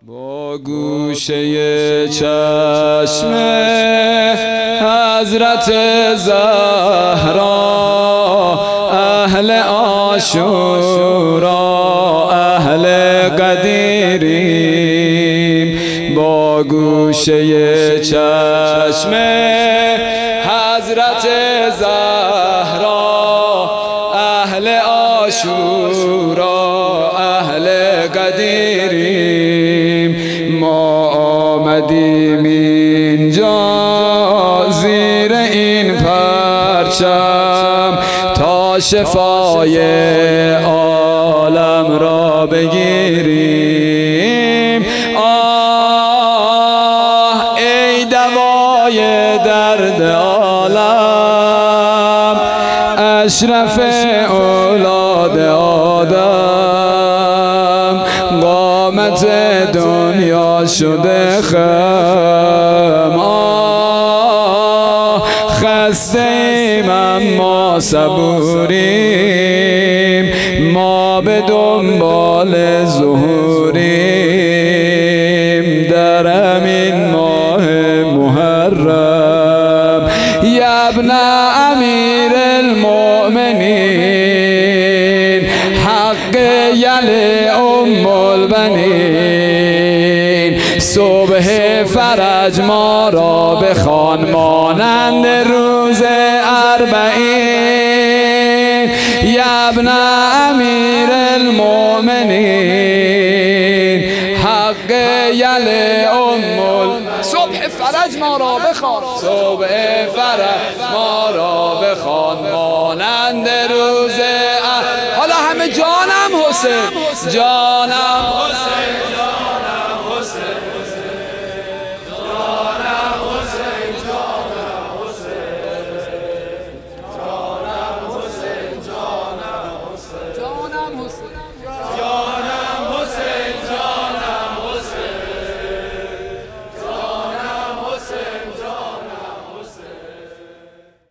با گوشه چشم حضرت زهرا اهل عاشورا اهل قدیریم. با گوشه چشم حضرت زهرا اهل عاشورا اهل قدیریم. ما آمدیم اینجا زیر این پرچم تا شفای عالم را بگیریم. آه ای دوای درد عالم، اشرف اولاد آدم، قامت دنیا شده خم. خسته ایم اما صبوریم، ما به دنبال ظهوریم در همین ماه محرم. یا ابن امیر المؤمنین، حق یل ام البنین، صبح فرج ما را بخوان مانند روز اربعین. یا ابن امیر المؤمنین، حق یل صبح فرج ما را بخوان، صبح فرج ما را بخوان مانند روز حالا همه جانم حسین جانم